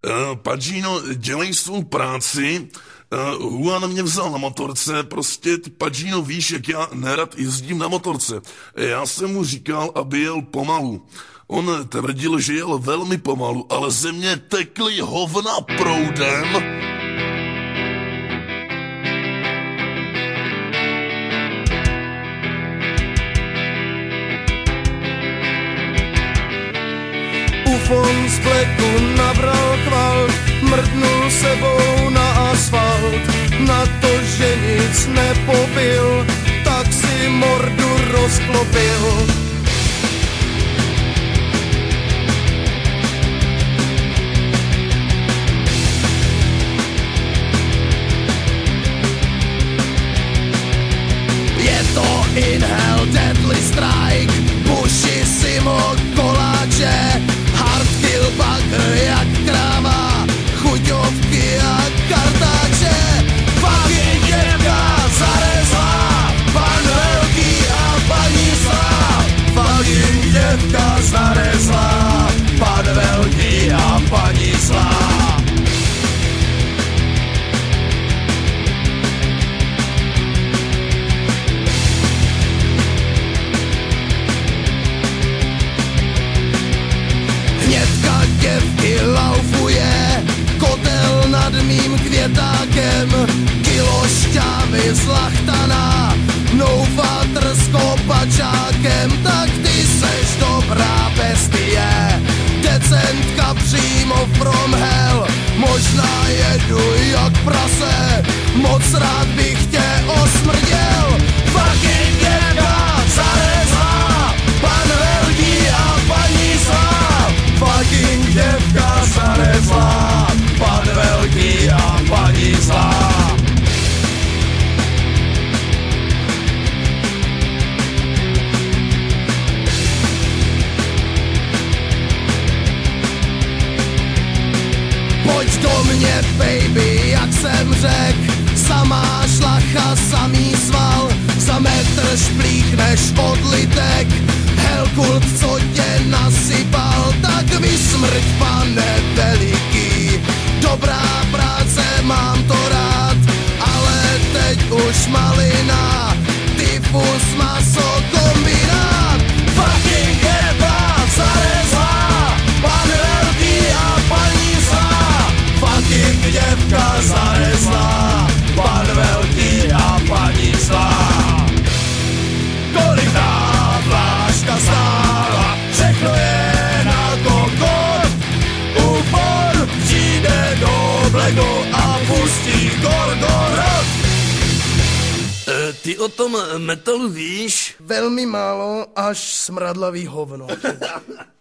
Pagino, dělej svou práci. Juan mě vzal na motorce, prostě ty Pagino, víš, jak já nerad jezdím na motorce. Já jsem mu říkal, aby jel pomalu. On tvrdil, že jel velmi pomalu, ale ze mě tekly hovna proudem. Ufon z pleku nabral kvalt, mrdnul sebou na asfalt. Na to, že nic nepopil, tak si mordu rozklopil. Je to Inhale Deadly Strike, Bushissimo koláče, hardkill bagr jak kráva, chuťovky a kartáče. Fucking děvka zarezla, pan velký a paní zlá. Fucking děvka zarezla, pan velký a paní zlá. Děvky laufuje, kotel nad mým květákem, kilo šťávy zlachtaná, noufátr s kopačákem. Tak ty seš dobrá bestie, decentka přímo from hell. Možná jedu jak prase, moc rád bych tě osmrděl. Fucking děvka zarezla, pan velký a paní zlá. Fucking děvka zarezla, pan velký a paní zlá. Pojď do mě, baby, jak jsem řek, samá šlacha, samý sval, za metr šplíchneš odlitek. Helkult, co tě nasypal, tak vysmrť, pane veliký. Dobrá práce, mám to rád, ale teď už malina, tyfus, maso, kombinát. Fucking děvka zarezla, pan velký a paní zlá. Fucking děvka zarezla, pan velký a paní zlá. Kolik ta vláška stála, všechno je na kokot. Ufon přijde do bledu a pustí Gorgorod. Ty o tom metalu víš? Velmi málo, až smradlavý hovno.